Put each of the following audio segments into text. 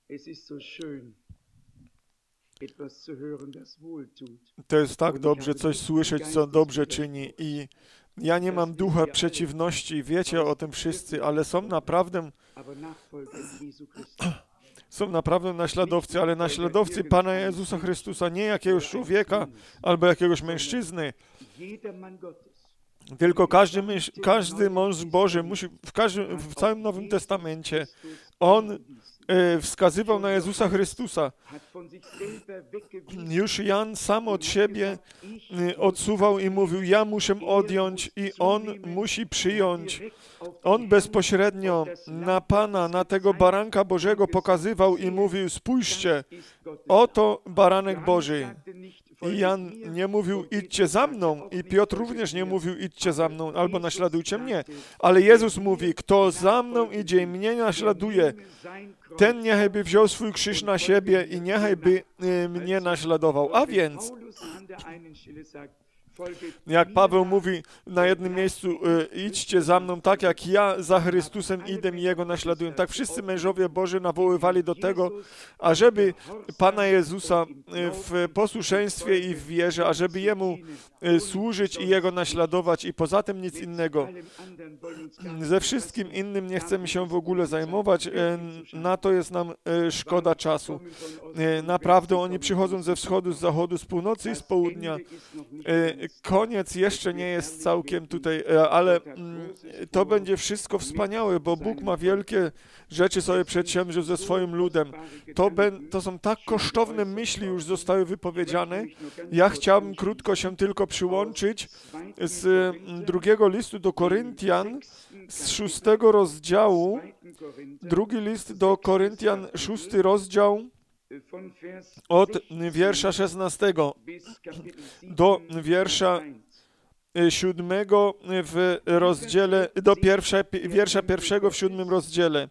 To jest tak dobrze coś słyszeć, co dobrze czyni i ja nie mam ducha przeciwności, wiecie o tym wszyscy, ale są naprawdę naśladowcy, ale naśladowcy Pana Jezusa Chrystusa, nie jakiegoś człowieka albo jakiegoś mężczyzny, tylko każdy mąż Boży musi, w całym Nowym Testamencie, on wskazywał na Jezusa Chrystusa. Już Jan sam od siebie odsuwał i mówił, ja muszę odjąć i on musi przyjąć. On bezpośrednio na Pana, na tego baranka Bożego pokazywał i mówił, spójrzcie, oto baranek Boży. I Jan nie mówił, idźcie za mną, i Piotr również nie mówił, idźcie za mną, albo naśladujcie mnie. Ale Jezus mówi, kto za mną idzie i mnie naśladuje, ten niechaj by wziął swój krzyż na siebie i niechaj by mnie naśladował. A więc, jak Paweł mówi na jednym miejscu, idźcie za mną tak, jak ja za Chrystusem idę i Jego naśladuję. Tak wszyscy mężowie Boży nawoływali do tego, ażeby Pana Jezusa w posłuszeństwie i w wierze, ażeby Jemu służyć i Jego naśladować i poza tym nic innego. Ze wszystkim innym nie chcemy się w ogóle zajmować, na to jest nam szkoda czasu. Naprawdę oni przychodzą ze wschodu, z zachodu, z północy i z południa. Koniec jeszcze nie jest całkiem tutaj, ale to będzie wszystko wspaniałe, bo Bóg ma wielkie rzeczy sobie przedsięwziął ze swoim ludem. To są tak kosztowne myśli już zostały wypowiedziane. Ja chciałbym krótko się tylko przyłączyć z drugiego listu do Koryntian, z 6 rozdziału, drugi list do Koryntian, 6 rozdział, od wiersza 16 do wiersza 7 w rozdziale, do wiersza 1 w 7 rozdziale.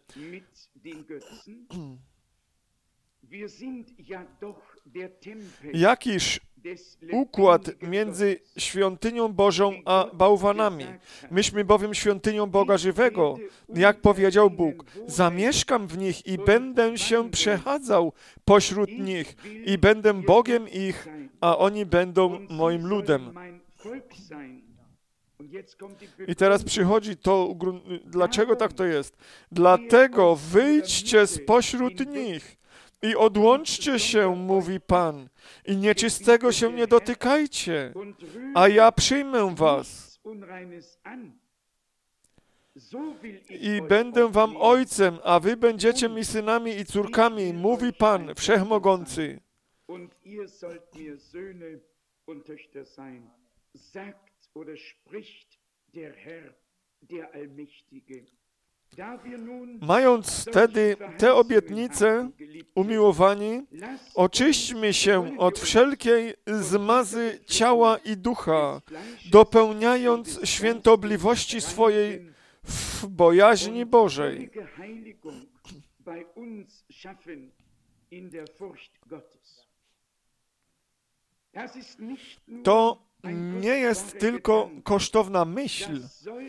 Jakiż układ między świątynią Bożą a bałwanami. Myśmy bowiem świątynią Boga żywego, jak powiedział Bóg. Zamieszkam w nich i będę się przechadzał pośród nich i będę Bogiem ich, a oni będą moim ludem. I teraz przychodzi to, dlaczego tak to jest? Dlatego wyjdźcie spośród nich i odłączcie się, mówi Pan, i nieczystego się nie dotykajcie, a ja przyjmę was. I będę wam ojcem, a wy będziecie mi synami i córkami, mówi Pan Wszechmogący. Mając wtedy te obietnice, umiłowani, oczyśćmy się od wszelkiej zmazy ciała i ducha, dopełniając świętobliwości swojej w bojaźni Bożej. To nie jest tylko kosztowna myśl,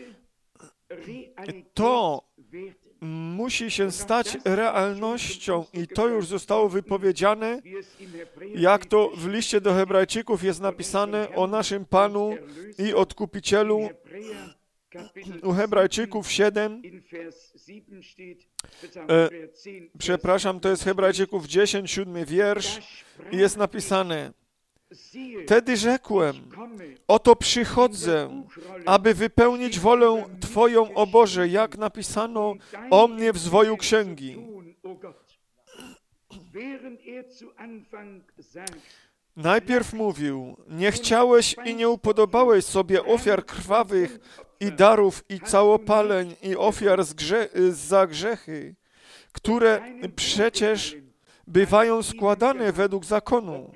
to musi się stać realnością i to już zostało wypowiedziane, jak to w liście do Hebrajczyków jest napisane o naszym Panu i Odkupicielu. U Hebrajczyków 7, to jest Hebrajczyków 10, 7 wiersz i jest napisane: Wtedy rzekłem, oto przychodzę, aby wypełnić wolę Twoją, o Boże, jak napisano o mnie w zwoju księgi. Najpierw mówił, nie chciałeś i nie upodobałeś sobie ofiar krwawych i darów i całopaleń i ofiar za grzechy, które przecież bywają składane według zakonu.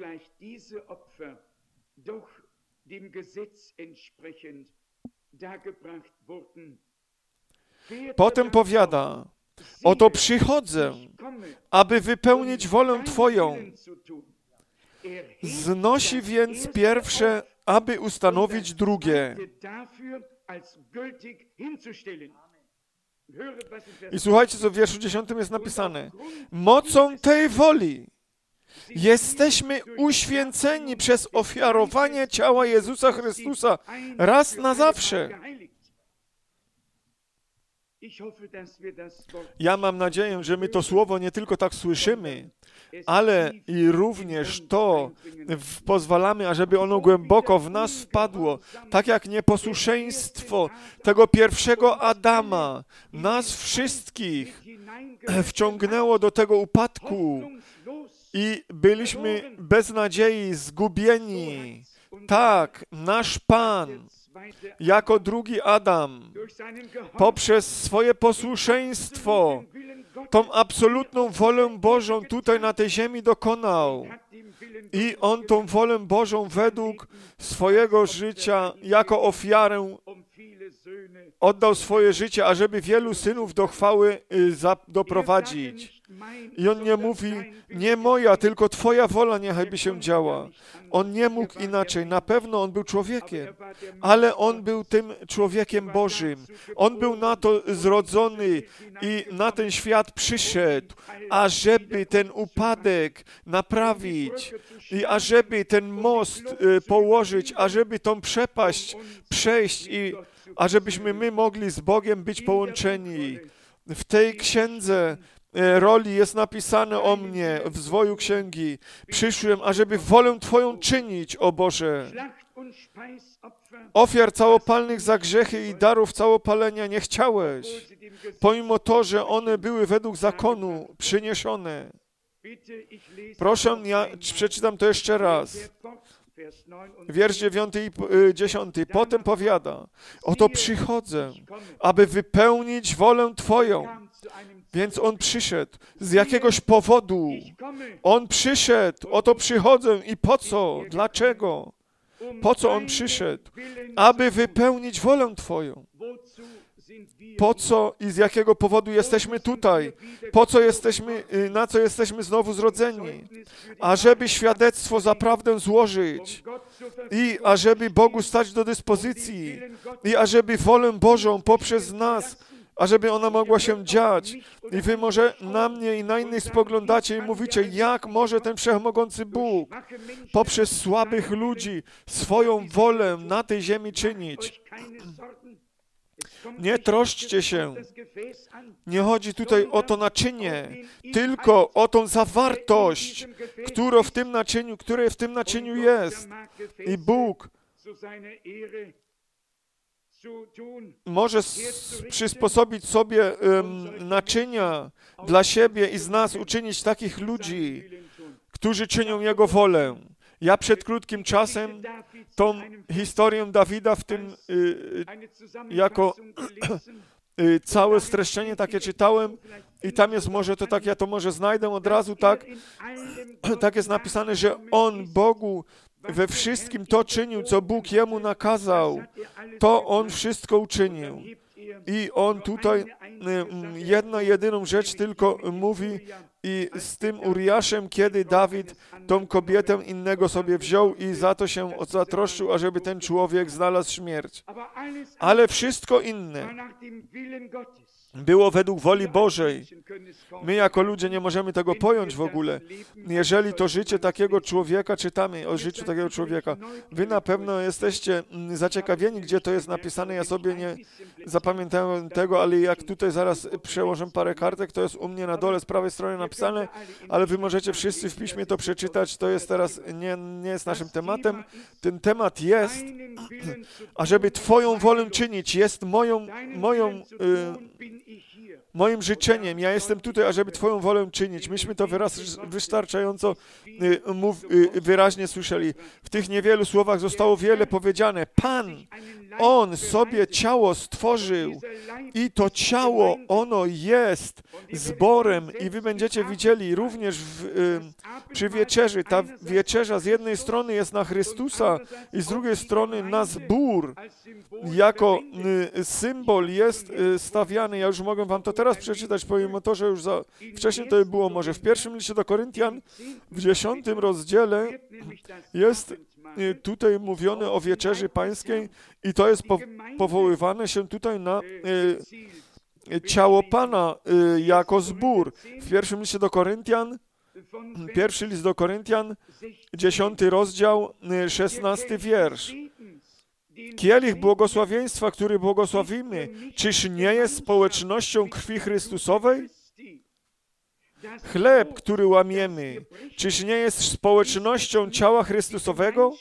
Potem powiada, oto przychodzę, aby wypełnić wolę Twoją. Znosi więc pierwsze, aby ustanowić drugie. I słuchajcie, co w wierszu 10 jest napisane. Mocą tej woli jesteśmy uświęceni przez ofiarowanie ciała Jezusa Chrystusa raz na zawsze. Ja mam nadzieję, że my to słowo nie tylko tak słyszymy, ale i również to pozwalamy, ażeby ono głęboko w nas wpadło, tak jak nieposłuszeństwo tego pierwszego Adama nas wszystkich wciągnęło do tego upadku i byliśmy bez nadziei, zgubieni. Tak, nasz Pan jako drugi Adam poprzez swoje posłuszeństwo tą absolutną wolę Bożą tutaj na tej ziemi dokonał. I On tą wolę Bożą według swojego życia jako ofiarę oddał swoje życie, ażeby wielu synów do chwały doprowadzić. I On nie mówi, nie moja, tylko Twoja wola niechaj by się działa. On nie mógł inaczej. Na pewno On był człowiekiem, ale On był tym człowiekiem Bożym. On był na to zrodzony i na ten świat przyszedł, ażeby ten upadek naprawić i ażeby ten most położyć, ażeby tą przepaść przejść i ażebyśmy my mogli z Bogiem być połączeni. W tej księdze roli jest napisane o mnie w zwoju księgi. Przyszłem, ażeby wolę Twoją czynić, o Boże. Ofiar całopalnych za grzechy i darów całopalenia nie chciałeś, pomimo to, że one były według zakonu przyniesione. Proszę, ja przeczytam to jeszcze raz. Wiersz 9 i 10. Potem powiada, oto przychodzę, aby wypełnić wolę Twoją. Więc On przyszedł z jakiegoś powodu. On przyszedł, oto przychodzę i po co? Dlaczego? Po co On przyszedł? Aby wypełnić wolę Twoją. Po co i z jakiego powodu jesteśmy tutaj? Po co jesteśmy, na co jesteśmy znowu zrodzeni? Ażeby świadectwo za prawdę złożyć i ażeby Bogu stać do dyspozycji i ażeby wolę Bożą poprzez nas, ażeby ona mogła się dziać. I wy może na mnie i na innych spoglądacie i mówicie, jak może ten wszechmogący Bóg poprzez słabych ludzi swoją wolę na tej ziemi czynić. Nie troszczcie się. Nie chodzi tutaj o to naczynie, tylko o tą zawartość, która w tym naczyniu jest. I Bóg może przysposobić sobie naczynia dla siebie i z nas uczynić takich ludzi, którzy czynią Jego wolę. Ja przed krótkim czasem tą historię Dawida w tym jako całe streszczenie takie czytałem i tam jest może to tak, ja to może znajdę od razu, tak jest napisane, że on Bogu we wszystkim to czynił, co Bóg jemu nakazał, to on wszystko uczynił. I on tutaj jedyną rzecz tylko mówi i z tym Uriaszem, kiedy Dawid tą kobietę innego sobie wziął i za to się zatroszczył, ażeby ten człowiek znalazł śmierć. Ale wszystko inne było według woli Bożej. My jako ludzie nie możemy tego pojąć w ogóle. Jeżeli to życie takiego człowieka, czytamy o życiu takiego człowieka, wy na pewno jesteście zaciekawieni, gdzie to jest napisane. Ja sobie nie zapamiętałem tego, ale jak tutaj zaraz przełożę parę kartek, to jest u mnie na dole z prawej strony napisane, ale wy możecie wszyscy w piśmie to przeczytać. To jest teraz, nie jest naszym tematem. Ten temat jest, ażeby Twoją wolę czynić, jest moim życzeniem. Ja jestem tutaj, ażeby Twoją wolę czynić. Myśmy to wystarczająco wyraźnie słyszeli. W tych niewielu słowach zostało wiele powiedziane. Pan, On sobie ciało stworzył i to ciało, ono jest zborem i wy będziecie widzieli również przy wieczerzy. Ta wieczerza z jednej strony jest na Chrystusa i z drugiej strony na zbór. Jako symbol jest stawiany. Ja już mogę wam to teraz przeczytać, pomimo to, że już wcześniej to było może w pierwszym liście do Koryntian, w 10 rozdziale jest tutaj mówione o wieczerzy pańskiej i to jest powoływane się tutaj na ciało Pana jako zbór. W pierwszym liście do Koryntian, pierwszy list do Koryntian, 10 rozdział, 16 wiersz. Kielich błogosławieństwa, który błogosławimy, czyż nie jest społecznością krwi Chrystusowej? Chleb, który łamiemy, czyż nie jest społecznością ciała Chrystusowego?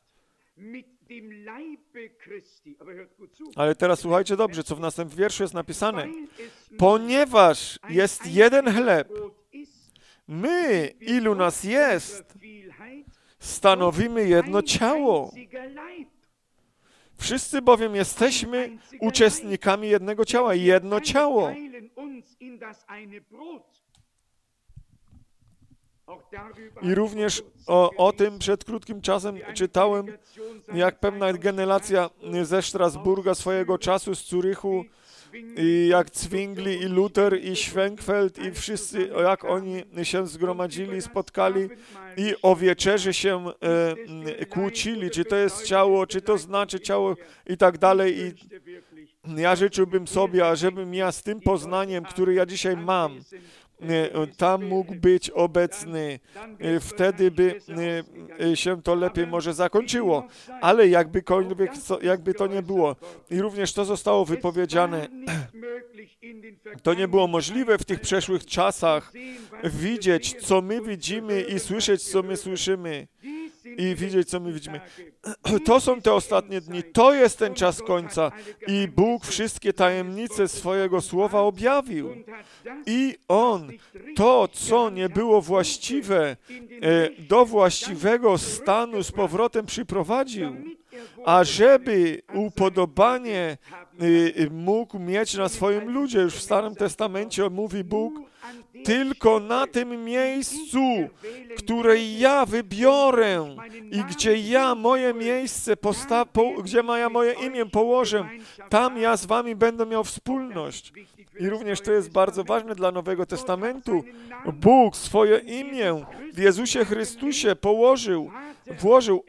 Ale teraz słuchajcie dobrze, co w następnym wierszu jest napisane. Ponieważ jest jeden chleb, my, ilu nas jest, stanowimy jedno ciało. Wszyscy bowiem jesteśmy uczestnikami jednego ciała, jedno ciało. I również o tym przed krótkim czasem czytałem, jak pewna generacja ze Strasburga swojego czasu, z Zurychu, i jak Zwingli, i Luther, i Schwenkfeld, i wszyscy, jak oni się zgromadzili, spotkali i o wieczerzy się kłócili, czy to jest ciało, czy to znaczy ciało i tak dalej. I ja życzyłbym sobie, ażebym ja z tym poznaniem, które ja dzisiaj mam, tam mógł być obecny. Wtedy by się to lepiej może zakończyło. Ale jakby to nie było. I również to zostało wypowiedziane. To nie było możliwe w tych przeszłych czasach widzieć, co my widzimy i słyszeć, co my słyszymy. I widzieć, co my widzimy. To są te ostatnie dni. To jest ten czas końca. I Bóg wszystkie tajemnice swojego słowa objawił. I On to, co nie było właściwe, do właściwego stanu z powrotem przyprowadził, ażeby upodobanie mógł mieć na swoim ludzie. Już w Starym Testamencie mówi Bóg, tylko na tym miejscu, które ja wybiorę i gdzie ja moje miejsce gdzie ja moje imię położę, tam ja z wami będę miał wspólność. I również to jest bardzo ważne dla Nowego Testamentu. Bóg swoje imię w Jezusie Chrystusie włożył.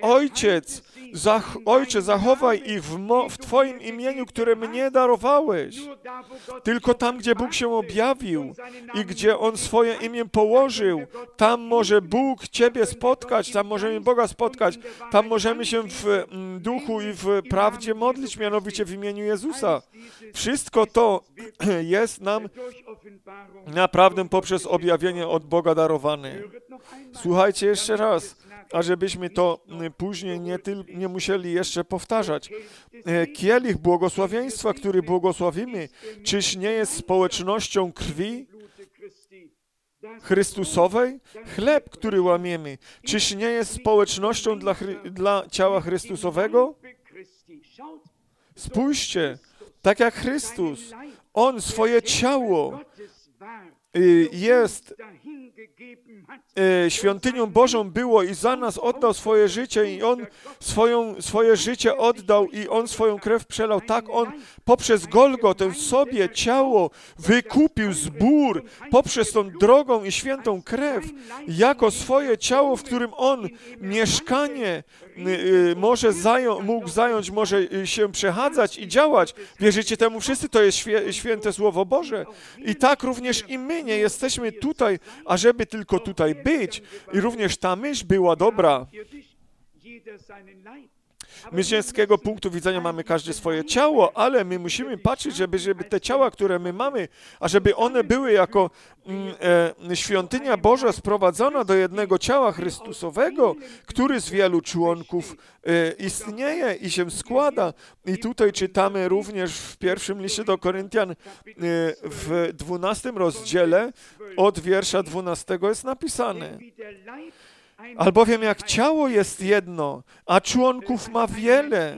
Ojcze, zachowaj ich w Twoim imieniu, które mnie darowałeś. Tylko tam, gdzie Bóg się objawił i gdzie On swoje imię położył, tam może Bóg Ciebie spotkać, tam możemy Boga spotkać, tam możemy się w duchu i w prawdzie modlić, mianowicie w imieniu Jezusa. Wszystko to jest nam naprawdę poprzez objawienie od Boga darowane. Słuchajcie jeszcze raz, ażebyśmy to później nie musieli jeszcze powtarzać. Kielich błogosławieństwa, który błogosławimy, czyż nie jest społecznością krwi Chrystusowej? Chleb, który łamiemy, czyż nie jest społecznością dla ciała Chrystusowego? Spójrzcie, tak jak Chrystus, On swoje ciało jest świątynią Bożą było i za nas oddał swoje życie i On swoje życie oddał i On swoją krew przelał. Tak On poprzez Golgotę sobie ciało wykupił zbór poprzez tą drogą i świętą krew jako swoje ciało, w którym On mieszkanie mógł zająć, może się przechadzać i działać. Wierzycie temu wszyscy? To jest święte Słowo Boże. I tak również i my nie jesteśmy tutaj, ażeby tylko tutaj być. I również ta myśl była dobra. My z ziemskiego punktu widzenia mamy każdy swoje ciało, ale my musimy patrzeć, żeby te ciała, które my mamy, ażeby one były jako świątynia Boża sprowadzona do jednego ciała Chrystusowego, który z wielu członków istnieje i się składa. I tutaj czytamy również w pierwszym liście do Koryntian w 12 rozdziale od wiersza 12 jest napisane. Albowiem jak ciało jest jedno, a członków ma wiele,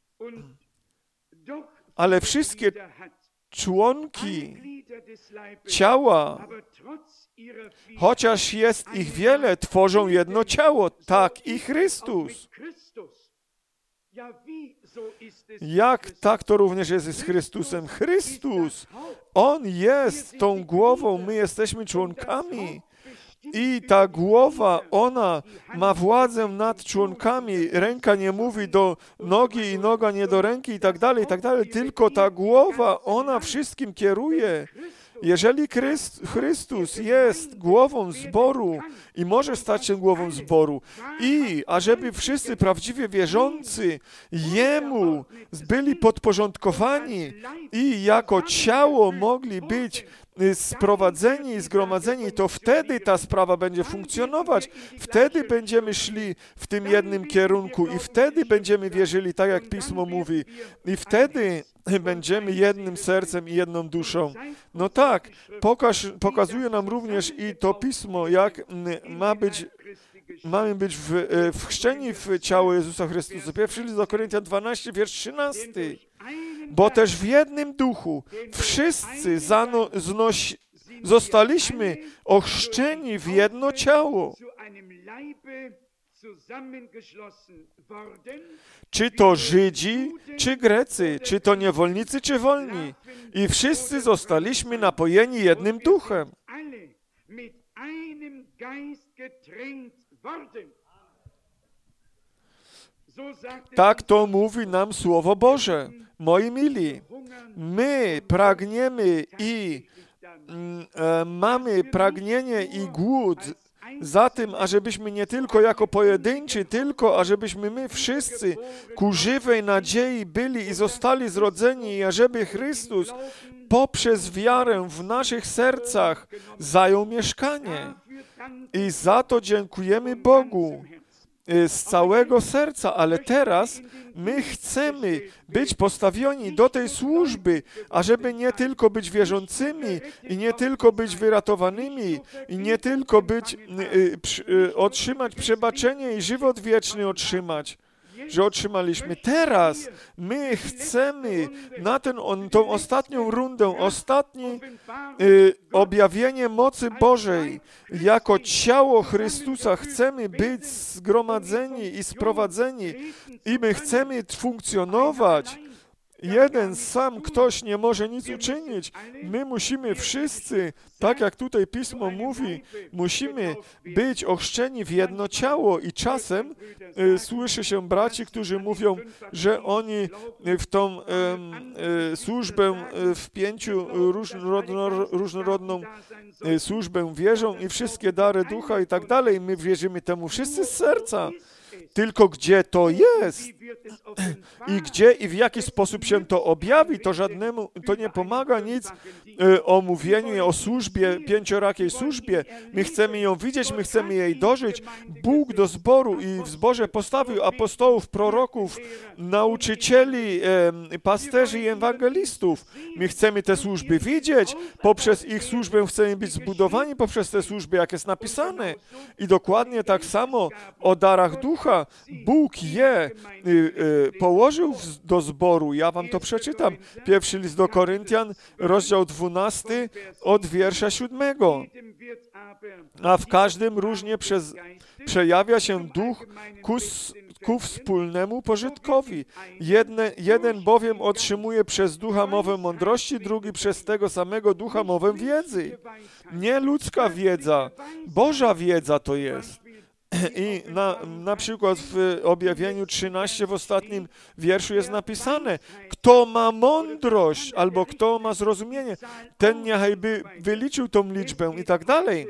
ale wszystkie członki ciała, chociaż jest ich wiele, tworzą jedno ciało, tak i Chrystus. Jak tak to również jest z Chrystusem? Chrystus, On jest tą głową, my jesteśmy członkami. I ta głowa, ona ma władzę nad członkami. Ręka nie mówi do nogi i noga nie do ręki i tak dalej, tylko ta głowa, ona wszystkim kieruje. Jeżeli Chrystus jest głową zboru i może stać się głową zboru ażeby wszyscy prawdziwie wierzący Jemu byli podporządkowani i jako ciało mogli być sprowadzeni i zgromadzeni, to wtedy ta sprawa będzie funkcjonować. Wtedy będziemy szli w tym jednym kierunku i wtedy będziemy wierzyli, tak jak Pismo mówi. I wtedy będziemy jednym sercem i jedną duszą. No tak, pokazuje nam również i to Pismo, jak mamy być wchrzczeni w ciało Jezusa Chrystusa. Pierwszy list do Koryntian 12, wiersz 13. Bo też w jednym duchu wszyscy zostaliśmy ochrzczeni w jedno ciało. Czy to Żydzi, czy Grecy, czy to niewolnicy, czy wolni. I wszyscy zostaliśmy napojeni jednym duchem. Tak to mówi nam Słowo Boże. Moi mili, my pragniemy i mamy pragnienie i głód za tym, ażebyśmy nie tylko jako pojedynczy, tylko ażebyśmy my wszyscy ku żywej nadziei byli i zostali zrodzeni i ażeby Chrystus poprzez wiarę w naszych sercach zajął mieszkanie. I za to dziękujemy Bogu z całego serca, ale teraz my chcemy być postawieni do tej służby, ażeby nie tylko być wierzącymi i nie tylko być wyratowanymi i nie tylko otrzymać przebaczenie i żywot wieczny otrzymać, że otrzymaliśmy. Teraz my chcemy na tą ostatnią rundę, ostatnie objawienie mocy Bożej. Jako ciało Chrystusa chcemy być zgromadzeni i sprowadzeni i my chcemy funkcjonować. Jeden sam ktoś nie może nic uczynić. My musimy wszyscy, tak jak tutaj Pismo mówi, musimy być ochrzczeni w jedno ciało i czasem słyszy się braci, którzy mówią, że oni w tą służbę w 5 różnorodną służbę wierzą i wszystkie dary ducha i tak dalej. My wierzymy temu wszyscy z serca. Tylko gdzie to jest i gdzie i w jaki sposób się to objawi, to nie pomaga nic o mówieniu o służbie, 5-rakiej służbie. My chcemy ją widzieć, my chcemy jej dożyć. Bóg do zboru i w zborze postawił apostołów, proroków, nauczycieli, pasterzy i ewangelistów. My chcemy te służby widzieć. Poprzez ich służbę chcemy być zbudowani poprzez te służby, jak jest napisane. I dokładnie tak samo o darach ducha. Bóg je położył do zboru. Ja wam to przeczytam. Pierwszy list do Koryntian, rozdział 12, od wiersza 7. A w każdym różnie przejawia się duch ku wspólnemu pożytkowi. Jeden bowiem otrzymuje przez ducha mowę mądrości, drugi przez tego samego ducha mowę wiedzy. Nie ludzka wiedza, Boża wiedza to jest. I na przykład w objawieniu 13 w ostatnim wierszu jest napisane, kto ma mądrość albo kto ma zrozumienie, ten niechaj by wyliczył tą liczbę i tak dalej.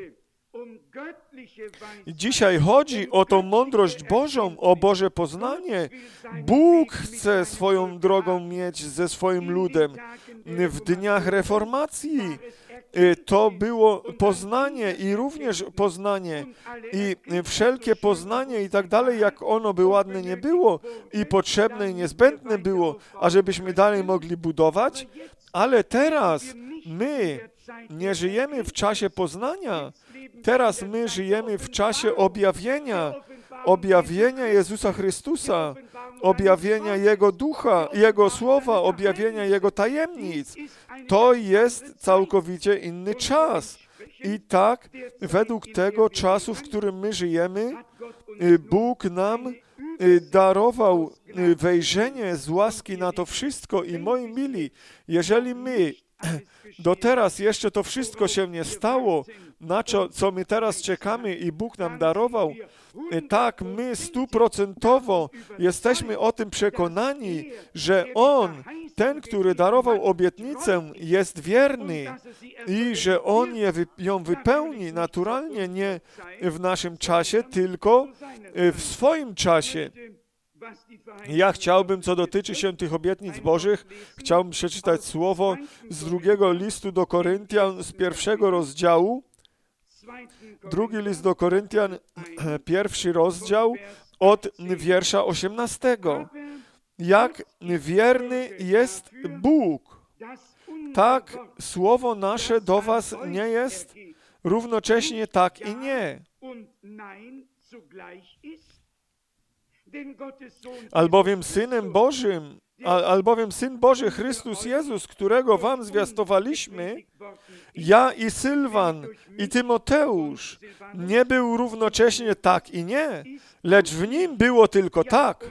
Dzisiaj chodzi o tą mądrość Bożą, o Boże poznanie. Bóg chce swoją drogą mieć ze swoim ludem. W dniach reformacji to było poznanie i również poznanie i wszelkie poznanie i tak dalej, jak ono by ładne nie było i potrzebne i niezbędne było, ażebyśmy dalej mogli budować, ale teraz my nie żyjemy w czasie poznania, teraz my żyjemy w czasie objawienia Jezusa Chrystusa, objawienia Jego Ducha, Jego Słowa, objawienia Jego tajemnic. To jest całkowicie inny czas. I tak, według tego czasu, w którym my żyjemy, Bóg nam darował wejrzenie z łaski na to wszystko. I moi mili, jeżeli my do teraz jeszcze to wszystko się nie stało, na co my teraz czekamy i Bóg nam darował. Tak, my 100% jesteśmy o tym przekonani, że On, ten, który darował obietnicę, jest wierny i że On ją wypełni naturalnie, nie w naszym czasie, tylko w swoim czasie. Ja chciałbym, co dotyczy się tych obietnic Bożych, chciałbym przeczytać słowo z 2 listu do Koryntian, z 1 rozdziału. 2 list do Koryntian, 1 rozdział, od wiersza 18. Jak wierny jest Bóg, tak słowo nasze do was nie jest równocześnie tak i nie. Albowiem Syn Boży Chrystus Jezus, którego wam zwiastowaliśmy, ja i Sylwan i Tymoteusz, nie był równocześnie tak i nie, lecz w nim było tylko tak.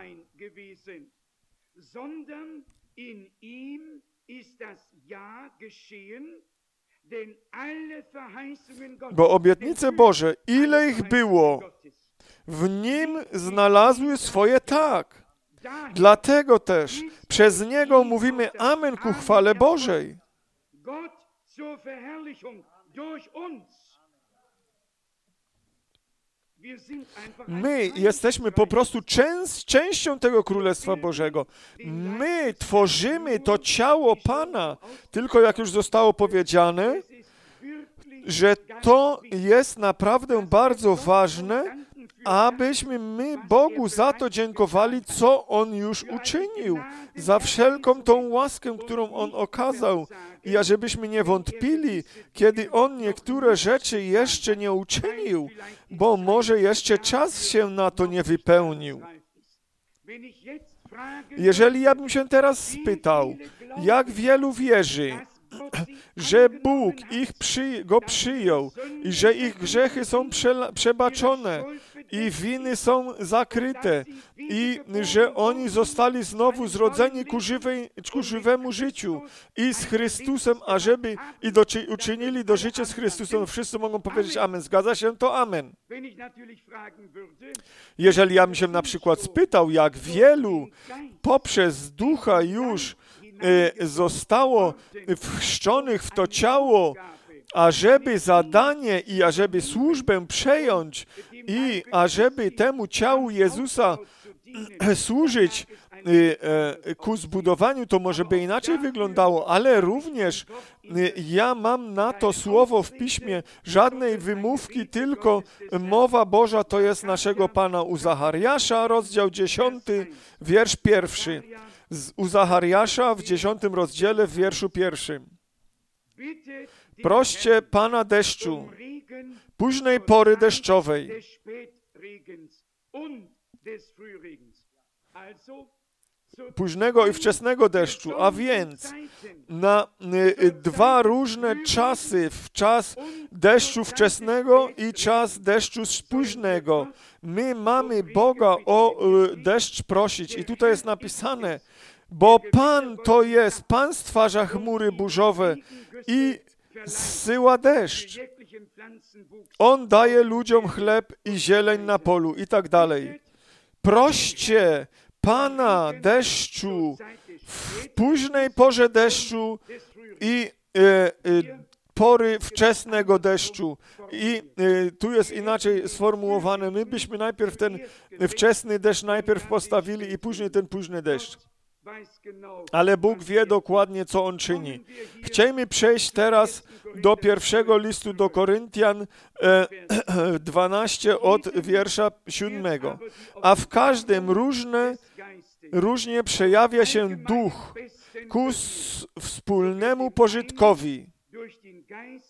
Bo obietnice Boże, ile ich było, w nim znalazły swoje tak. Dlatego też przez Niego mówimy Amen ku chwale Bożej. My jesteśmy po prostu częścią tego Królestwa Bożego. My tworzymy to ciało Pana, tylko jak już zostało powiedziane, że to jest naprawdę bardzo ważne, abyśmy my Bogu za to dziękowali, co On już uczynił, za wszelką tą łaskę, którą On okazał i ażebyśmy nie wątpili, kiedy On niektóre rzeczy jeszcze nie uczynił, bo może jeszcze czas się na to nie wypełnił. Jeżeli ja bym się teraz spytał, jak wielu wierzy, że Bóg go przyjął i że ich grzechy są przebaczone i winy są zakryte i że oni zostali znowu zrodzeni ku żywemu życiu i z Chrystusem, ażeby uczynili do życia z Chrystusem. Wszyscy mogą powiedzieć amen. Zgadza się? To amen. Jeżeli ja bym się na przykład spytał, jak wielu poprzez Ducha już zostało wchrzczonych w to ciało, ażeby zadanie i ażeby służbę przejąć i ażeby temu ciału Jezusa służyć ku zbudowaniu, to może by inaczej wyglądało, ale również ja mam na to słowo w Piśmie, żadnej wymówki, tylko mowa Boża to jest naszego Pana u Zachariasza, rozdział 10, wiersz 1. U Zachariasza w 10 rozdziale, w wierszu 1. Proście Pana deszczu, późnej pory deszczowej. Późnego i wczesnego deszczu, a więc na dwa różne czasy, w czas deszczu wczesnego i czas deszczu późnego. My mamy Boga o deszcz prosić i tutaj jest napisane, bo Pan to jest, Pan stwarza chmury burzowe i zsyła deszcz. On daje ludziom chleb i zieleń na polu i tak dalej. Proście Pana deszczu w późnej porze deszczu i pory wczesnego deszczu. I tu jest inaczej sformułowane. My byśmy najpierw ten wczesny deszcz najpierw postawili i później ten późny deszcz. Ale Bóg wie dokładnie, co On czyni. Chcielibyśmy przejść teraz do 1 listu do Koryntian 12 od wiersza 7. A w każdym różnie przejawia się duch ku wspólnemu pożytkowi.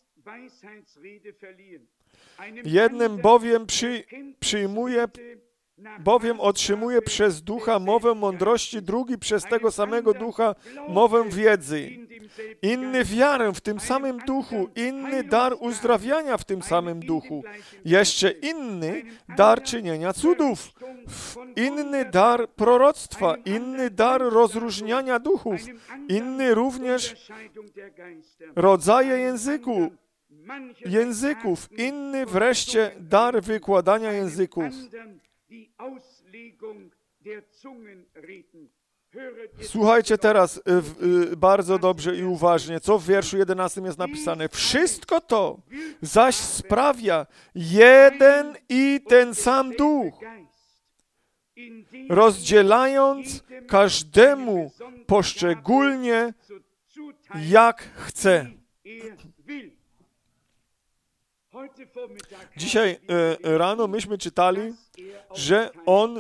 Jednym bowiem przyjmuje bowiem otrzymuje przez ducha mowę mądrości, drugi przez tego samego ducha mowę wiedzy, inny wiarę w tym samym duchu, inny dar uzdrawiania w tym samym duchu, jeszcze inny dar czynienia cudów, inny dar proroctwa, inny dar rozróżniania duchów, inny również rodzaje języków, inny wreszcie dar wykładania języków. Słuchajcie teraz bardzo dobrze i uważnie, co w wierszu 11 jest napisane. Wszystko to zaś sprawia jeden i ten sam duch, rozdzielając każdemu poszczególnie jak chce. Dzisiaj rano myśmy czytali, że On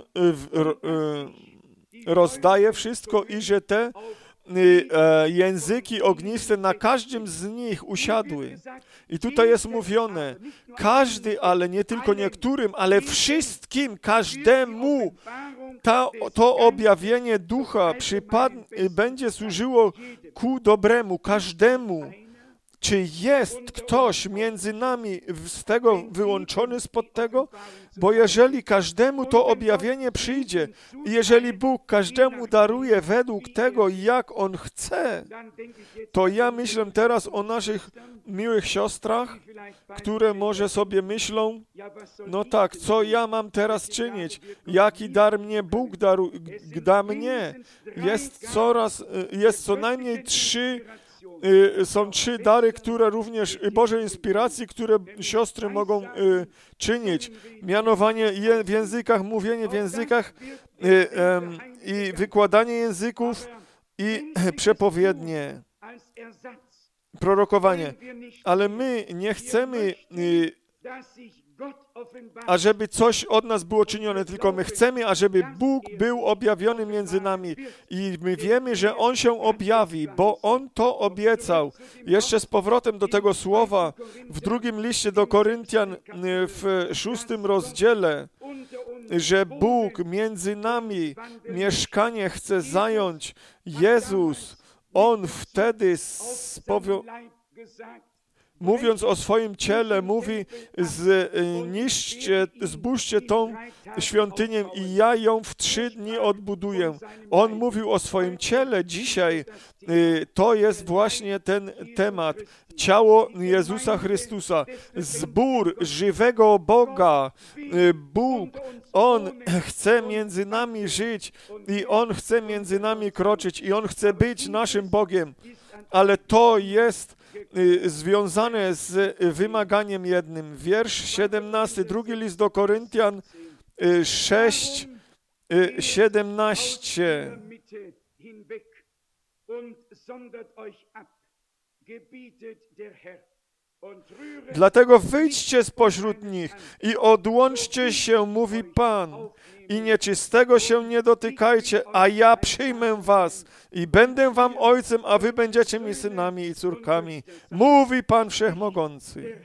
rozdaje wszystko i że te języki ogniste na każdym z nich usiadły. I tutaj jest mówione, każdy, ale nie tylko niektórym, ale wszystkim, każdemu to objawienie ducha będzie służyło ku dobremu, każdemu. Czy jest ktoś między nami z tego wyłączony spod tego? Bo jeżeli każdemu to objawienie przyjdzie i jeżeli Bóg każdemu daruje według tego, jak On chce, to ja myślę teraz o naszych miłych siostrach, które może sobie myślą, no tak, co ja mam teraz czynić? Jaki dar mnie Bóg da mnie? Jest co najmniej są 3 dary, które również Bożej inspiracji, które siostry mogą czynić. Mianowanie w językach, mówienie w językach i wykładanie języków i przepowiednie, prorokowanie. Ale my nie chcemy, ażeby coś od nas było czynione, tylko my chcemy, ażeby Bóg był objawiony między nami i my wiemy, że On się objawi, bo On to obiecał. Jeszcze z powrotem do tego słowa w drugim liście do Koryntian w 6 rozdziale, że Bóg między nami mieszkanie chce zająć. Jezus, On wtedy mówiąc o swoim ciele, mówi, zburzcie tą świątynię i ja ją w 3 dni odbuduję. On mówił o swoim ciele. Dzisiaj to jest właśnie ten temat. Ciało Jezusa Chrystusa. Zbór żywego Boga. Bóg, On chce między nami żyć i On chce między nami kroczyć i On chce być naszym Bogiem. Ale to jest związane z wymaganiem jednym. Wiersz 17, drugi list do Koryntian 6, 17. Dlatego wyjdźcie spośród nich i odłączcie się, mówi Pan, i nieczystego się nie dotykajcie, a ja przyjmę was i będę wam ojcem, a wy będziecie mi synami i córkami. Mówi Pan Wszechmogący.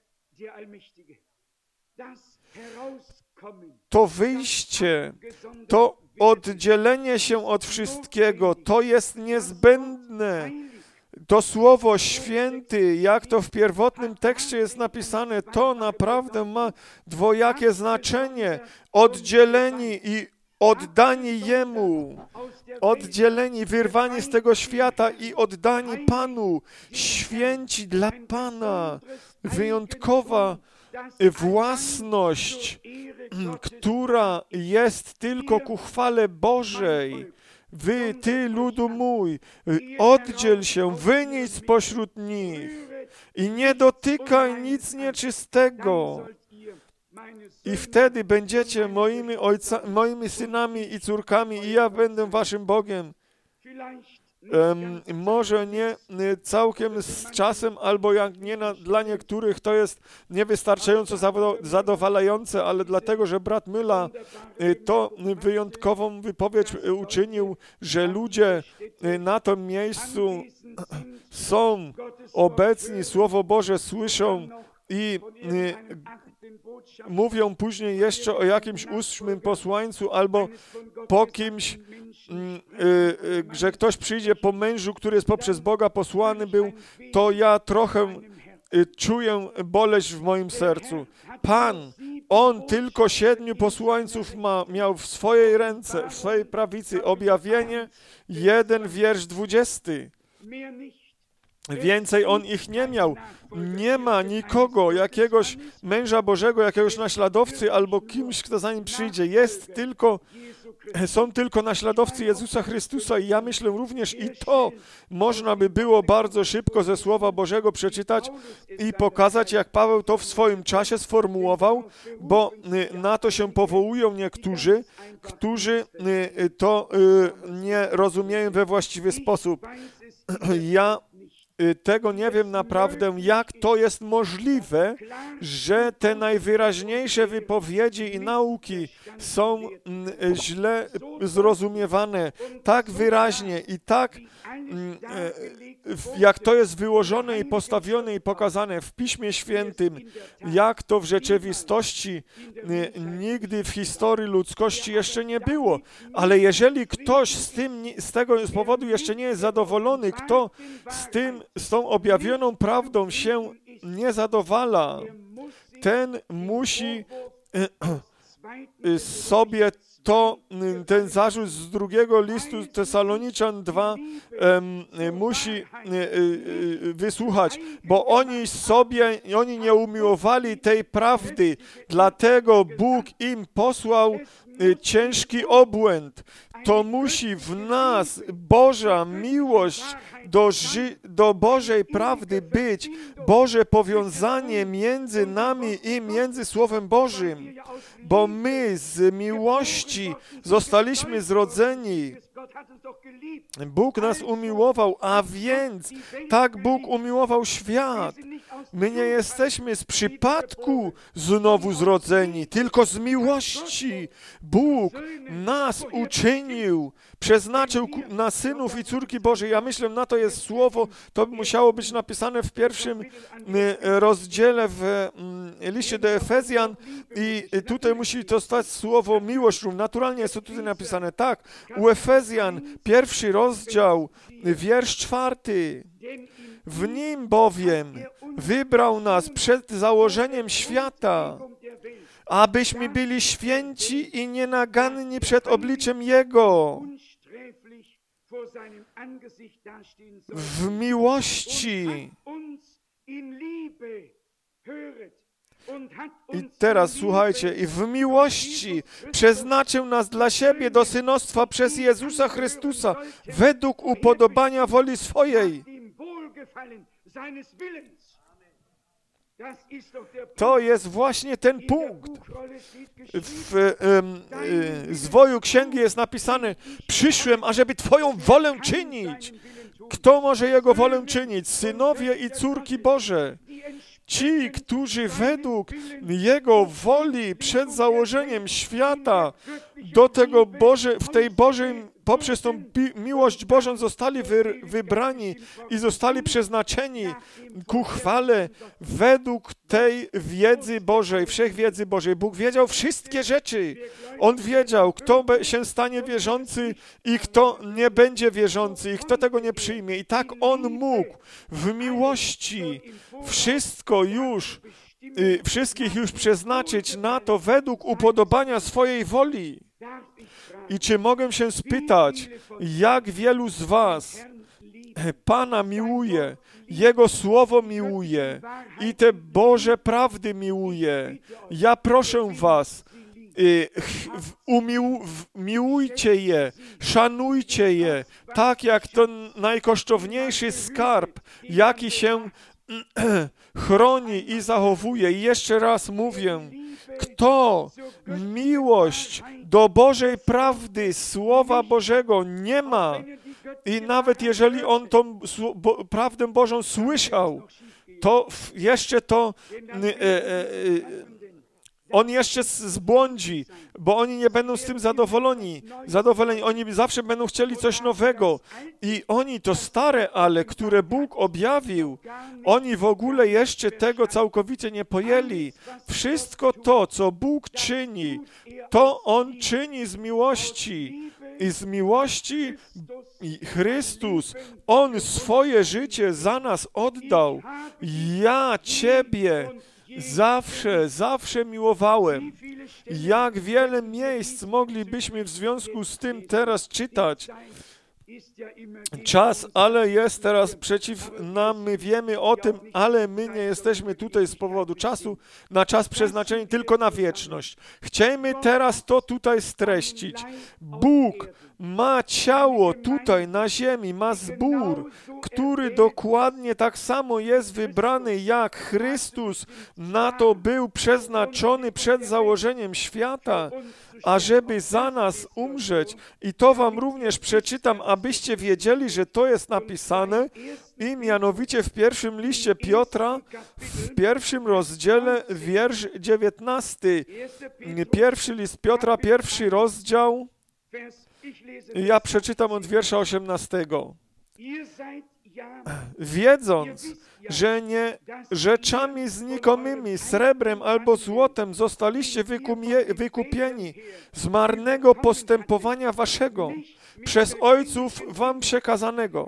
To wyjście, to oddzielenie się od wszystkiego, to jest niezbędne. To słowo święty, jak to w pierwotnym tekście jest napisane, to naprawdę ma dwojakie znaczenie. Oddzieleni i oddani Jemu. Oddzieleni, wyrwani z tego świata i oddani Panu. Święci dla Pana. Wyjątkowa własność, która jest tylko ku chwale Bożej. Ty, ludu mój, oddziel się, wynieś spośród nich i nie dotykaj nic nieczystego. I wtedy będziecie moimi synami i córkami i ja będę waszym Bogiem. Może nie całkiem z czasem, albo jak nie dla niektórych to jest niewystarczająco zadowalające, ale dlatego, że brat Müller to wyjątkową wypowiedź uczynił, że ludzie na tym miejscu są obecni, Słowo Boże słyszą i mówią później jeszcze o jakimś 8. posłańcu albo po kimś, że ktoś przyjdzie po mężu, który jest poprzez Boga posłany był, to ja trochę czuję boleść w moim sercu. Pan, On tylko 7 posłańców miał w swojej ręce, w swojej prawicy. Objawienie 1, wiersz 20. Więcej on ich nie miał. Nie ma nikogo, jakiegoś męża Bożego, jakiegoś naśladowcy albo kimś, kto za nim przyjdzie. Są tylko naśladowcy Jezusa Chrystusa i ja myślę również i to można by było bardzo szybko ze Słowa Bożego przeczytać i pokazać, jak Paweł to w swoim czasie sformułował, bo na to się powołują niektórzy, którzy to nie rozumieją we właściwy sposób. Ja tego nie wiem naprawdę, jak to jest możliwe, że te najwyraźniejsze wypowiedzi i nauki są źle zrozumiewane tak wyraźnie i tak, jak to jest wyłożone i postawione i pokazane w Piśmie Świętym, jak to w rzeczywistości nigdy w historii ludzkości jeszcze nie było. Ale jeżeli ktoś z tego powodu jeszcze nie jest zadowolony, kto z tą objawioną prawdą się nie zadowala, ten musi sobie ten zarzut z 2 listu Tesaloniczan 2 musi wysłuchać, bo oni nie umiłowali tej prawdy, dlatego Bóg im posłał ciężki obłęd. To musi w nas Boża miłość do Bożej prawdy być, Boże powiązanie między nami i między Słowem Bożym, bo my z miłości zostaliśmy zrodzeni. Bóg nas umiłował, a więc tak Bóg umiłował świat. My nie jesteśmy z przypadku znowu zrodzeni, tylko z miłości. Bóg nas uczynił, przeznaczył na synów i córki Boże. Ja myślę, na to jest słowo, to by musiało być napisane w 1 rozdziale w liście do Efezjan i tutaj musi to stać słowo miłość. Naturalnie jest to tutaj napisane tak. U Efezjan, 1 rozdział, wiersz 4. W Nim bowiem wybrał nas przed założeniem świata, abyśmy byli święci i nienaganni przed obliczem Jego. W miłości. I teraz słuchajcie, i w miłości przeznaczył nas dla siebie do synostwa przez Jezusa Chrystusa, według upodobania woli swojej. To jest właśnie ten punkt. W zwoju księgi jest napisane: przyszłem, ażeby Twoją wolę czynić. Kto może Jego wolę czynić? Synowie i córki Boże. Ci, którzy według Jego woli przed założeniem świata do tego poprzez tą miłość Bożą zostali wybrani i zostali przeznaczeni ku chwale według tej wiedzy Bożej, wszechwiedzy Bożej. Bóg wiedział wszystkie rzeczy. On wiedział, kto się stanie wierzący i kto nie będzie wierzący i kto tego nie przyjmie. I tak On mógł w miłości wszystkich już przeznaczyć na to według upodobania swojej woli. I czy mogę się spytać, jak wielu z was Pana miłuje, Jego Słowo miłuje i te Boże prawdy miłuje? Ja proszę was, miłujcie je, szanujcie je, tak jak ten najkosztowniejszy skarb, jaki się chroni i zachowuje. I jeszcze raz mówię, kto miłość do Bożej prawdy, Słowa Bożego nie ma i nawet jeżeli on tą prawdę Bożą słyszał, to jeszcze to on jeszcze zbłądzi, bo oni nie będą z tym zadowoleni. Oni zawsze będą chcieli coś nowego. I oni to stare, ale które Bóg objawił, oni w ogóle jeszcze tego całkowicie nie pojęli. Wszystko to, co Bóg czyni, to On czyni z miłości. I z miłości Chrystus, On swoje życie za nas oddał. Ja Ciebie zawsze miłowałem. Jak wiele miejsc moglibyśmy w związku z tym teraz czytać. Czas, ale jest teraz przeciw nam, my wiemy o tym, ale my nie jesteśmy tutaj z powodu czasu, na czas przeznaczeni tylko na wieczność. Chciejmy teraz to tutaj streścić. Bóg ma ciało tutaj na ziemi, ma zbór, który dokładnie tak samo jest wybrany jak Chrystus. Na to był przeznaczony przed założeniem świata, ażeby za nas umrzeć. I to wam również przeczytam, abyście wiedzieli, że to jest napisane i mianowicie w pierwszym liście Piotra, w pierwszym rozdziale, wiersz 19. Pierwszy list Piotra, pierwszy rozdział, ja przeczytam od wiersza 18. Wiedząc, że nie rzeczami znikomymi, srebrem albo złotem zostaliście wykupieni z marnego postępowania waszego, przez ojców wam przekazanego.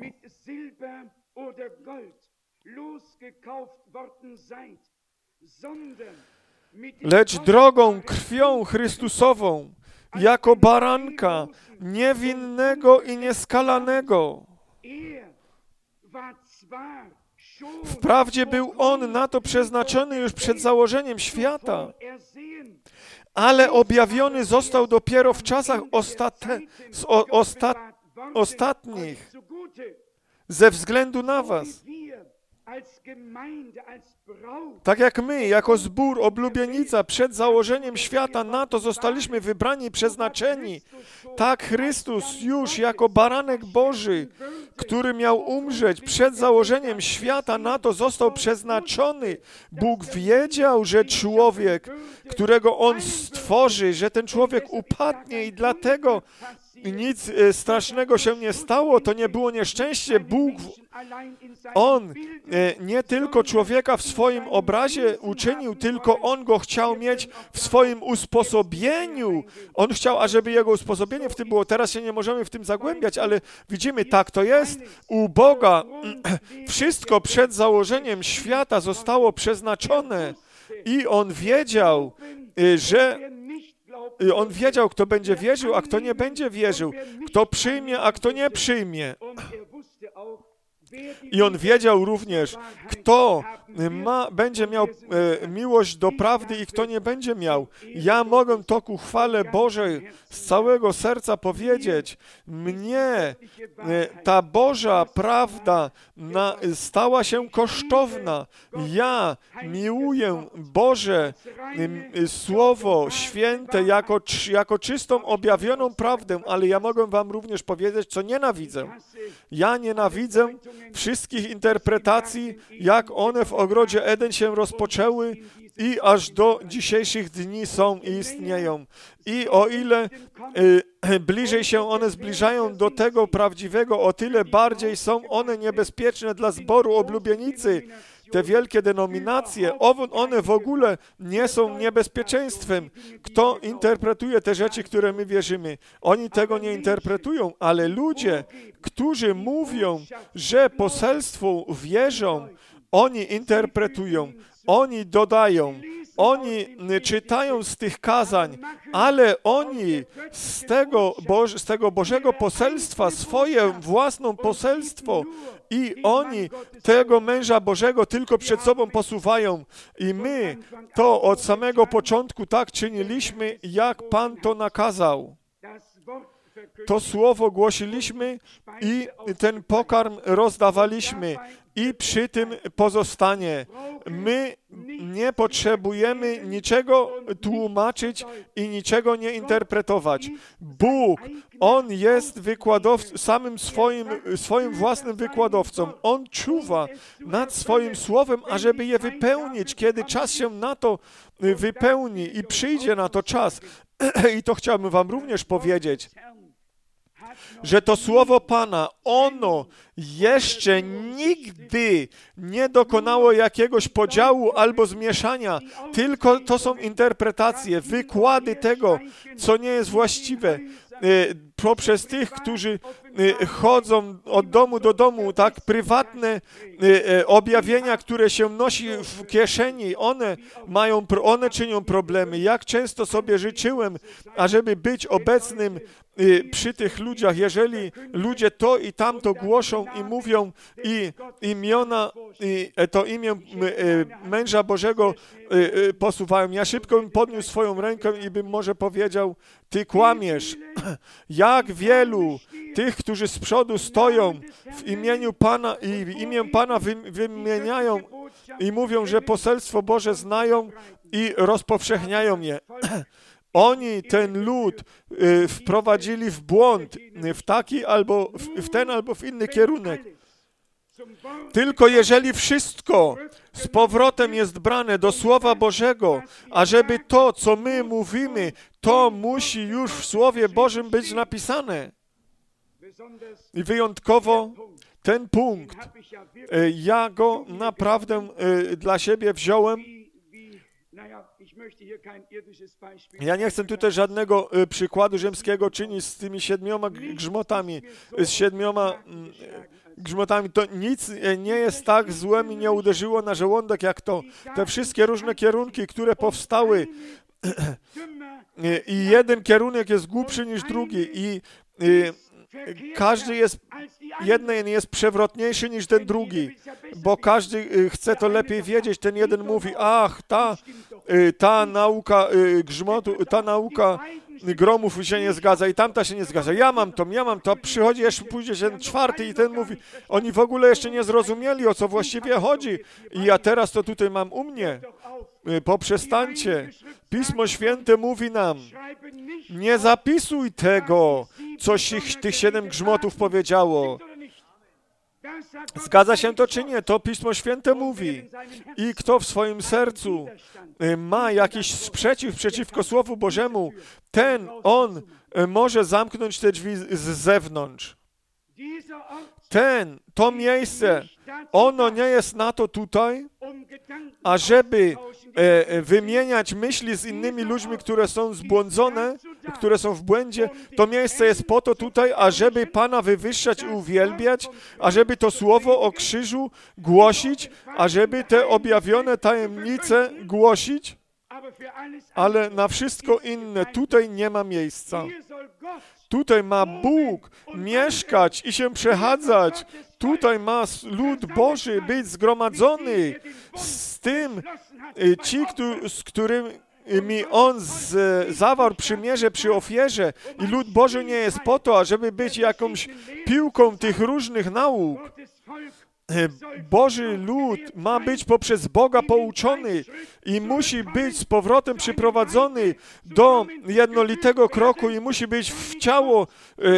Lecz drogą krwią Chrystusową, jako baranka, niewinnego i nieskalanego. Wprawdzie był On na to przeznaczony już przed założeniem świata, ale objawiony został dopiero w czasach ostatnich ze względu na was. Tak jak my, jako zbór, oblubienica, przed założeniem świata na to zostaliśmy wybrani i przeznaczeni. Tak Chrystus już jako baranek Boży, który miał umrzeć przed założeniem świata, na to został przeznaczony. Bóg wiedział, że człowiek, którego On stworzy, że ten człowiek upadnie i dlatego nic strasznego się nie stało, to nie było nieszczęście. Bóg, On nie tylko człowieka w swoim obrazie uczynił, tylko On go chciał mieć w swoim usposobieniu. On chciał, ażeby jego usposobienie w tym było. Teraz się nie możemy w tym zagłębiać, ale widzimy, tak to jest. U Boga wszystko przed założeniem świata zostało przeznaczone i On wiedział, On wiedział, kto będzie wierzył, a kto nie będzie wierzył, kto przyjmie, a kto nie przyjmie. I On wiedział również, kto będzie miał miłość do prawdy i kto nie będzie miał. Ja mogę to ku chwale Bożej z całego serca powiedzieć. Mnie ta Boża prawda stała się kosztowna. Ja miłuję Boże Słowo Święte jako czystą, objawioną prawdę, ale ja mogę wam również powiedzieć, co nienawidzę. Ja nienawidzę wszystkich interpretacji, jak one w ogrodzie Eden się rozpoczęły i aż do dzisiejszych dni są i istnieją. I o ile bliżej się one zbliżają do tego prawdziwego, o tyle bardziej są one niebezpieczne dla zboru oblubienicy. Te wielkie denominacje, one w ogóle nie są niebezpieczeństwem. Kto interpretuje te rzeczy, które my wierzymy? Oni tego nie interpretują, ale ludzie, którzy mówią, że poselstwu wierzą, oni interpretują, oni dodają, oni czytają z tych kazań, ale oni z tego Bożego poselstwa swoje własne poselstwo i oni tego męża Bożego tylko przed sobą posuwają. I my to od samego początku tak czyniliśmy, jak Pan to nakazał. to słowo głosiliśmy i ten pokarm rozdawaliśmy i przy tym pozostanie. My nie potrzebujemy niczego tłumaczyć i niczego nie interpretować. Bóg, On jest wykładowcą, swoim własnym wykładowcą. On czuwa nad swoim słowem, ażeby je wypełnić, kiedy czas się na to wypełni i przyjdzie na to czas. I to chciałbym wam również powiedzieć, że to słowo Pana, ono jeszcze nigdy nie dokonało jakiegoś podziału albo zmieszania, tylko to są interpretacje, wykłady tego, co nie jest właściwe, poprzez tych, którzy chodzą od domu do domu, tak, prywatne objawienia, które się nosi w kieszeni, one czynią problemy. Jak często sobie życzyłem, ażeby być obecnym przy tych ludziach, jeżeli ludzie to i tamto głoszą i mówią i imiona, to imię męża Bożego posuwają. Ja szybko bym podniósł swoją rękę i bym może powiedział, ty kłamiesz. Jak wielu tych, którzy z przodu stoją w imieniu Pana i w imię Pana wymieniają i mówią, że poselstwo Boże znają i rozpowszechniają je. Oni ten lud wprowadzili w błąd, w taki albo w ten, albo w inny kierunek. Tylko jeżeli wszystko z powrotem jest brane do Słowa Bożego, ażeby to, co my mówimy, to musi już w Słowie Bożym być napisane. I wyjątkowo ten punkt, ja go naprawdę dla siebie wziąłem. Ja nie chcę tutaj żadnego przykładu rzymskiego czynić z tymi 7 grzmotami, z 7 grzmotami. To nic nie jest tak złe i nie uderzyło na żołądek jak to. Te wszystkie różne kierunki, które powstały i jeden kierunek jest głupszy niż drugi i jeden jest przewrotniejszy niż ten drugi, bo każdy chce to lepiej wiedzieć. Ten jeden mówi, ach, ta nauka grzmotu, ta nauka gromów się nie zgadza i tamta się nie zgadza. Ja mam to. Przychodzi jeszcze później ten czwarty i ten mówi, oni w ogóle jeszcze nie zrozumieli, o co właściwie chodzi. I ja teraz to tutaj mam u mnie. Poprzestańcie. Pismo Święte mówi nam, nie zapisuj tego, coś tych 7 grzmotów powiedziało. Zgadza się to czy nie? To Pismo Święte mówi. I kto w swoim sercu ma jakiś sprzeciw przeciwko Słowu Bożemu, on może zamknąć te drzwi z zewnątrz. To miejsce, ono nie jest na to tutaj, ażeby wymieniać myśli z innymi ludźmi, które są zbłądzone, które są w błędzie. To miejsce jest po to tutaj, ażeby Pana wywyższać i uwielbiać, ażeby to słowo o krzyżu głosić, ażeby te objawione tajemnice głosić, ale na wszystko inne tutaj nie ma miejsca. Tutaj ma Bóg mieszkać i się przechadzać. Tutaj ma lud Boży być zgromadzony z tym, z którymi On zawarł przymierze przy ofierze. I lud Boży nie jest po to, ażeby być jakąś piłką tych różnych nauk. Boży lud ma być poprzez Boga pouczony i musi być z powrotem przyprowadzony do jednolitego kroku i musi być w ciało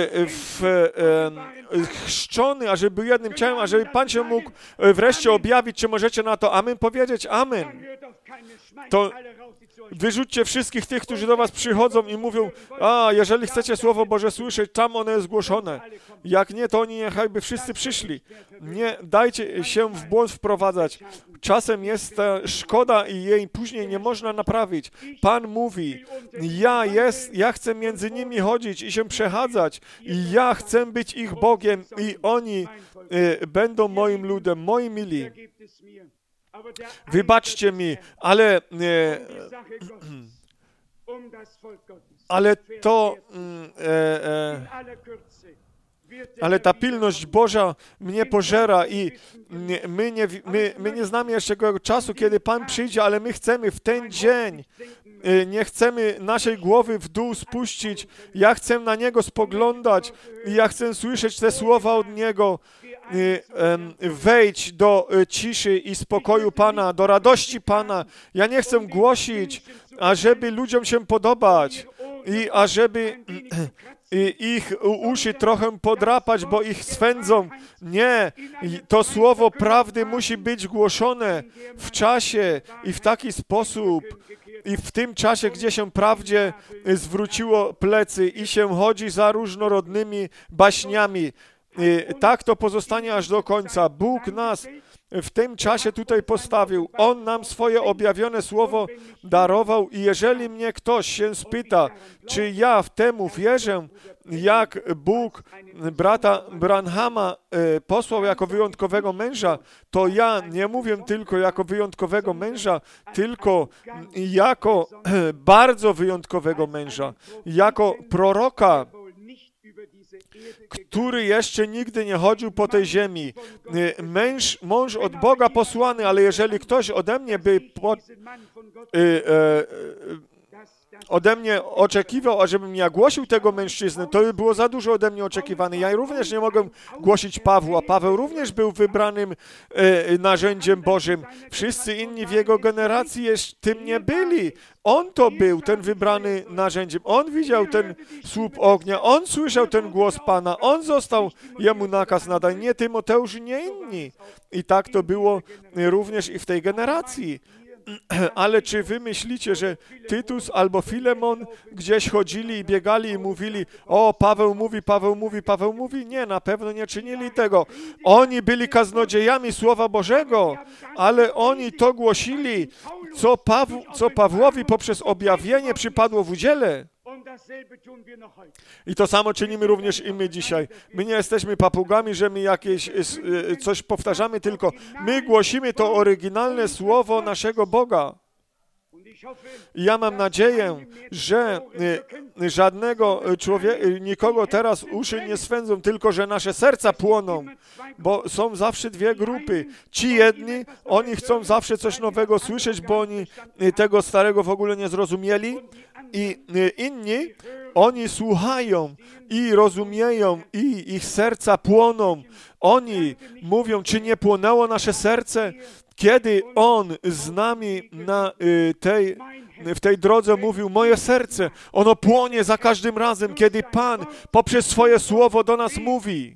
chrzczony, ażeby był jednym ciałem, ażeby Pan się mógł wreszcie objawić. Czy możecie na to amen powiedzieć? Amen. To wyrzućcie wszystkich tych, którzy do was przychodzą i mówią, jeżeli chcecie Słowo Boże słyszeć, tam ono jest głoszone. Jak nie, to oni niechajby wszyscy przyszli. Nie dajcie się w błąd wprowadzać. Czasem jest ta szkoda i jej później nie można naprawić. Pan mówi, ja chcę między nimi chodzić i się przechadzać i ja chcę być ich Bogiem i oni będą moim ludem, moi mili. Wybaczcie mi, ale to ale ta pilność Boża mnie pożera i my nie znamy jeszcze tego czasu, kiedy Pan przyjdzie, ale my chcemy w ten dzień, nie chcemy naszej głowy w dół spuścić. Ja chcę na Niego spoglądać i ja chcę słyszeć te słowa od Niego. Wejdź do ciszy i spokoju Pana, do radości Pana. Ja nie chcę głosić, ażeby ludziom się podobać i ażeby ich uszy trochę podrapać, bo ich swędzą. Nie, to słowo prawdy musi być głoszone w czasie i w taki sposób, i w tym czasie, gdzie się prawdzie zwróciło plecy i się chodzi za różnorodnymi baśniami. Tak to pozostanie aż do końca. Bóg nas w tym czasie tutaj postawił. On nam swoje objawione słowo darował i jeżeli mnie ktoś się spyta, czy ja w temu wierzę, jak Bóg brata Branhama posłał jako wyjątkowego męża, to ja nie mówię tylko jako wyjątkowego męża, tylko jako bardzo wyjątkowego męża, jako proroka, który jeszcze nigdy nie chodził po tej ziemi. Mąż od Boga posłany, ale jeżeli ktoś ode mnie by ode mnie oczekiwał, ażebym ja głosił tego mężczyznę, to by było za dużo ode mnie oczekiwane. Ja również nie mogę głosić Pawła. Paweł również był wybranym narzędziem Bożym. Wszyscy inni w jego generacji jeszcze tym nie byli. On to był ten wybrany narzędziem. On widział ten słup ognia. On słyszał ten głos Pana. On został jemu nakaz nadany. Nie Tymoteusz, nie inni. I tak to było również i w tej generacji. Ale czy wy myślicie, że Tytus albo Filemon gdzieś chodzili i biegali i mówili: o, Paweł mówi, Paweł mówi, Paweł mówi? Nie, na pewno nie czynili tego. Oni byli kaznodziejami Słowa Bożego, ale oni to głosili, co Pawłowi poprzez objawienie przypadło w udziale. I to samo czynimy również i my dzisiaj. My nie jesteśmy papugami, że my jakieś coś powtarzamy, tylko my głosimy to oryginalne słowo naszego Boga. I ja mam nadzieję, że nikogo teraz uszy nie swędzą, tylko że nasze serca płoną, bo są zawsze dwie grupy. Ci jedni, oni chcą zawsze coś nowego słyszeć, bo oni tego starego w ogóle nie zrozumieli, i inni, oni słuchają i rozumieją i ich serca płoną. Oni mówią, czy nie płonęło nasze serce, kiedy On z nami w tej drodze mówił: moje serce, ono płonie za każdym razem, kiedy Pan poprzez swoje słowo do nas mówi.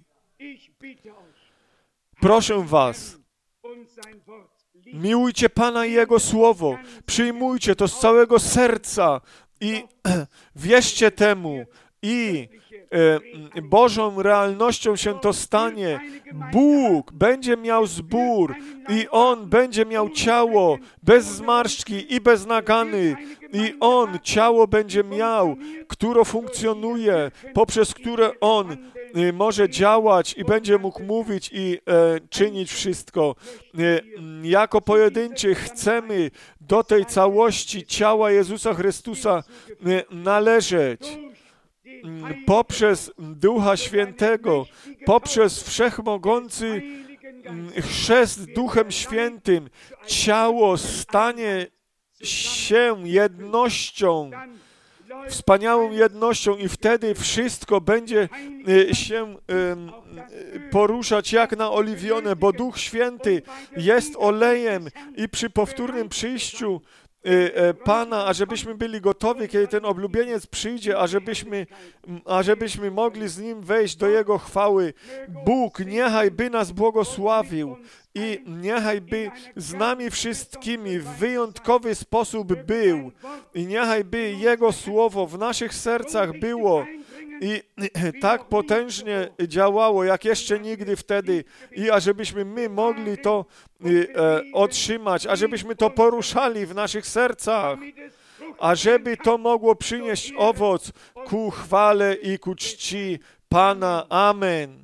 Proszę was, miłujcie Pana i Jego słowo, przyjmujcie to z całego serca i wierzcie temu i Bożą realnością się to stanie. Bóg będzie miał zbór i On będzie miał ciało bez zmarszczki i bez nagany. I On ciało będzie miał, które funkcjonuje, poprzez które On może działać i będzie mógł mówić i czynić wszystko. Jako pojedynczy chcemy do tej całości ciała Jezusa Chrystusa należeć. Poprzez Ducha Świętego, poprzez wszechmogący chrzest Duchem Świętym, ciało stanie się jednością, wspaniałą jednością i wtedy wszystko będzie się poruszać jak naoliwione, bo Duch Święty jest olejem i przy powtórnym przyjściu Pana, ażebyśmy byli gotowi, kiedy ten oblubieniec przyjdzie, ażebyśmy mogli z Nim wejść do Jego chwały. Bóg niechaj by nas błogosławił i niechaj by z nami wszystkimi w wyjątkowy sposób był i niechaj by Jego słowo w naszych sercach było i tak potężnie działało, jak jeszcze nigdy wtedy i ażebyśmy my mogli to otrzymać, ażebyśmy to poruszali w naszych sercach, ażeby to mogło przynieść owoc ku chwale i ku czci Pana. Amen.